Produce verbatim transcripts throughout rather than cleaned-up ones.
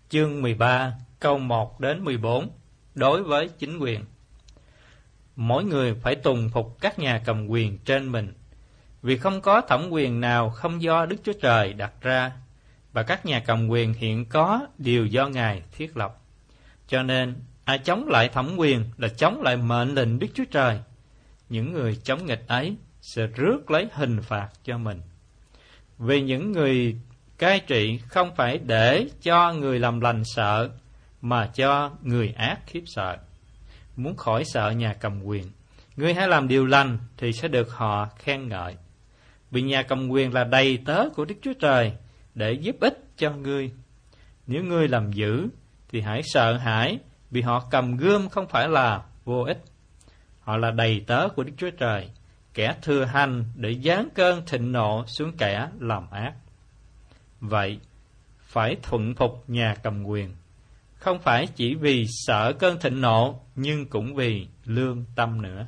Chương mười ba, câu một đến mười bốn. Đối với chính quyền. Mỗi người phải tùng phục các nhà cầm quyền trên mình, vì không có thẩm quyền nào không do Đức Chúa Trời đặt ra, và các nhà cầm quyền hiện có đều do Ngài thiết lập. Cho nên, ai chống lại thẩm quyền là chống lại mệnh lệnh Đức Chúa Trời. Những người chống nghịch ấy sẽ rước lấy hình phạt cho mình. Vì những người cai trị không phải để cho người làm lành sợ, mà cho người ác khiếp sợ. Muốn khỏi sợ nhà cầm quyền, ngươi hãy làm điều lành thì sẽ được họ khen ngợi. Vì nhà cầm quyền là đầy tớ của Đức Chúa Trời để giúp ích cho ngươi. Nếu ngươi làm dữ thì hãy sợ hãi, vì họ cầm gươm không phải là vô ích. Họ là đầy tớ của Đức Chúa Trời, kẻ thừa hành để giáng cơn thịnh nộ xuống kẻ làm ác. Vậy, phải thuận phục nhà cầm quyền, không phải chỉ vì sợ cơn thịnh nộ, nhưng cũng vì lương tâm nữa.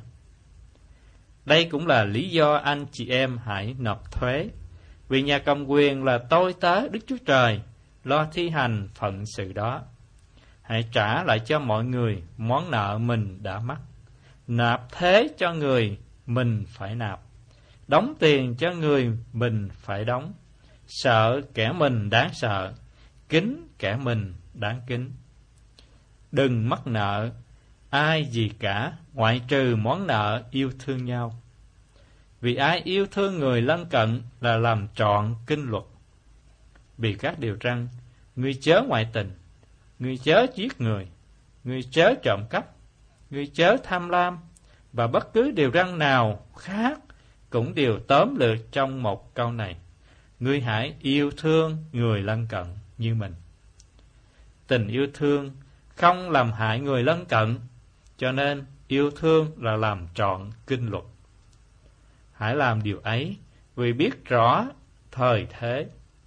Đây cũng là lý do anh chị em hãy nộp thuế, vì nhà cầm quyền là tôi tớ Đức Chúa Trời, lo thi hành phận sự đó. Hãy trả lại cho mọi người món nợ mình đã mắc, nạp thế cho người mình phải nạp, đóng tiền cho người mình phải đóng, sợ kẻ mình đáng sợ, kính kẻ mình đáng kính. Đừng mắc nợ ai gì cả, ngoại trừ món nợ yêu thương nhau. Vì ai yêu thương người lân cận là làm trọn kinh luật. Vì các điều răn: ngươi chớ ngoại tình, ngươi chớ giết người, ngươi chớ trộm cắp, ngươi chớ tham lam, và bất cứ điều răn nào khác cũng đều tóm lược trong một câu này: ngươi hãy yêu thương người lân cận như mình. Tình yêu thương không làm hại người lân cận, cho nên yêu thương là làm trọn kinh luật. Hãy làm điều ấy, vì biết rõ thời thế.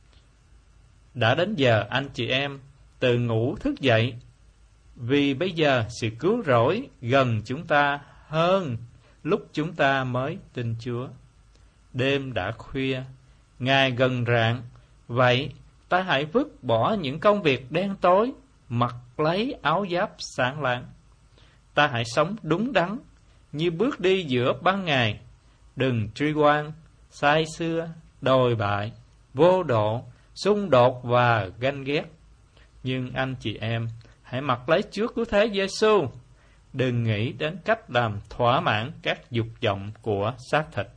Đã đến giờ anh chị em từ ngủ thức dậy, vì bây giờ sự cứu rỗi gần chúng ta hơn lúc chúng ta mới tin Chúa. Đêm đã khuya, ngày gần rạng, vậy ta hãy vứt bỏ những công việc đen tối, mặc lấy áo giáp sáng láng. Ta hãy sống đúng đắn, như bước đi giữa ban ngày, đừng truy oan, sai xưa, đồi bại, vô độ, xung đột và ganh ghét. Nhưng anh chị em, hãy mặc lấy Chúa Cứu Thế Giêsu, đừng nghĩ đến cách làm thỏa mãn các dục vọng của xác thịt,